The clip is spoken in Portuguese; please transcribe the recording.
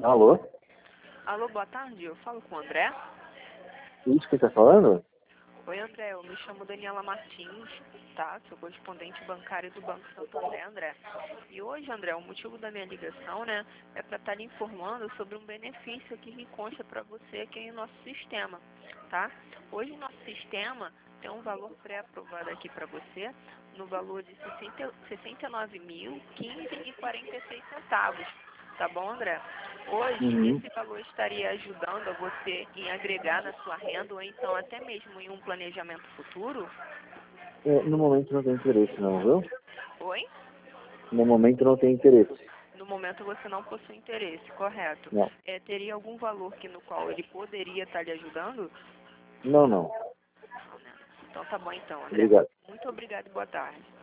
Alô? Alô, boa tarde, eu falo com o André. Isso que tá falando? Oi, André, eu me chamo Daniela Martins, tá? Sou correspondente bancário do Banco Santander, André. E hoje, André, o motivo da minha ligação, né, é para estar lhe informando sobre um benefício que me consta para você aqui em nosso sistema, tá? Hoje, o nosso sistema tem um valor pré-aprovado aqui para você, no valor de R$ 69.015,46. Tá bom, André? Hoje, Uhum. esse valor estaria ajudando a você em agregar na sua renda ou então até mesmo em um planejamento futuro? No momento não tem interesse não, viu? Oi? No momento não tem interesse. No momento você não possui interesse, correto? Não. Teria algum valor que no qual ele poderia estar lhe ajudando? Não, não. Não, né? Então tá bom então, André. Obrigado. Muito obrigado e boa tarde.